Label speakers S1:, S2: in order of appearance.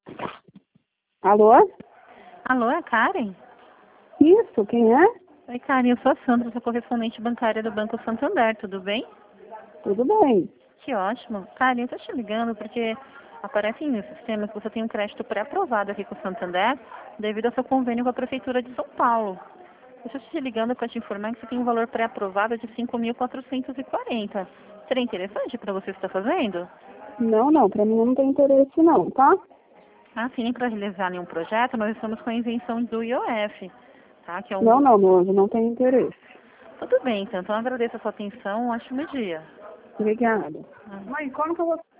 S1: Alô?
S2: Alô, é a Karen?
S1: Isso, quem é?
S2: Oi, Karen, eu sou a Sandra, sou correspondente bancária do Banco Santander, tudo bem?
S1: Tudo bem.
S2: Que ótimo. Karen, eu estou te ligando porque aparece no sistema que você tem um crédito pré-aprovado aqui com o Santander devido ao seu convênio com a Prefeitura de São Paulo. Eu estou te ligando para te informar que você tem um valor pré-aprovado de 5.440. Seria interessante para você estar fazendo?
S1: Não, pra mim não tem interesse não, tá?
S2: Ah, sim, para realizar nenhum projeto, nós estamos com a isenção do IOF, tá? Que é
S1: Não,
S2: um...
S1: não, meu anjo, não tem interesse.
S2: Tudo bem, então eu agradeço a sua atenção, um ótimo dia.
S1: Obrigada.
S2: Ah.
S1: Mãe, como que eu vou